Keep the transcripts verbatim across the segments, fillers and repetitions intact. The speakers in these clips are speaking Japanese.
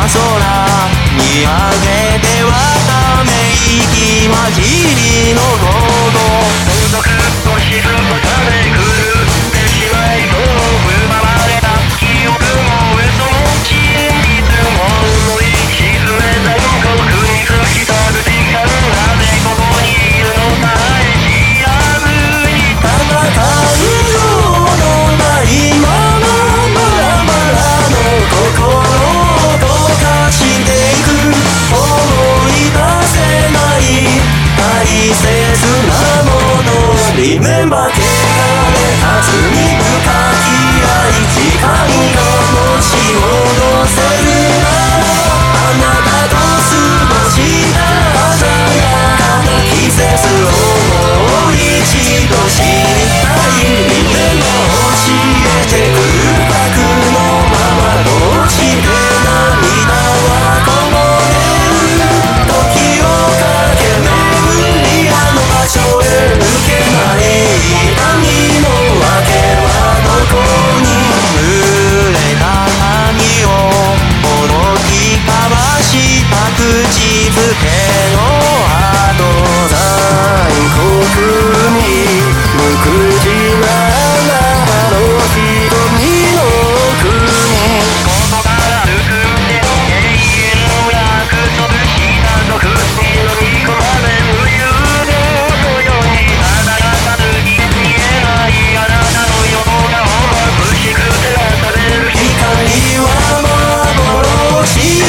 空見上げてはため息混じりの午後孤独と沈むため狂ってしまいそう奪われた記憶も嘘も真実も思い沈めた孤独に過ぎた時間なぜここにいるのさえ知らずにただ感情のないままバラバラの心を溶かしていく思い出せない大切なもの Remember 汚れた罪深き愛時間がもし戻せるならあなたと過ごした鮮やかな季節をもう一度知りたい Remember 教えて空白のままどうして涙はこぼれる時を駆け巡りあの場所へ抜けない痛みの訳はどこに濡れた髪をほどき交わした口づけの後残酷に無口なあなたの瞳の奥にここから抜くって永遠の約束した毒に飲み込まれ無遊動のようにただがたるぎ見えないあなたのような眩しく照らされる光は幻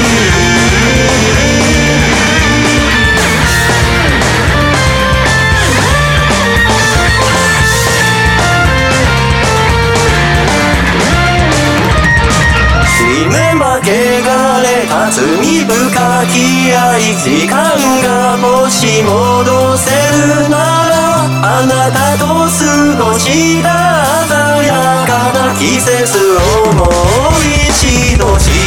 Remember 汚れた罪深き愛時間がもし戻せるならあなたと過ごした鮮やかな季節をもう一度知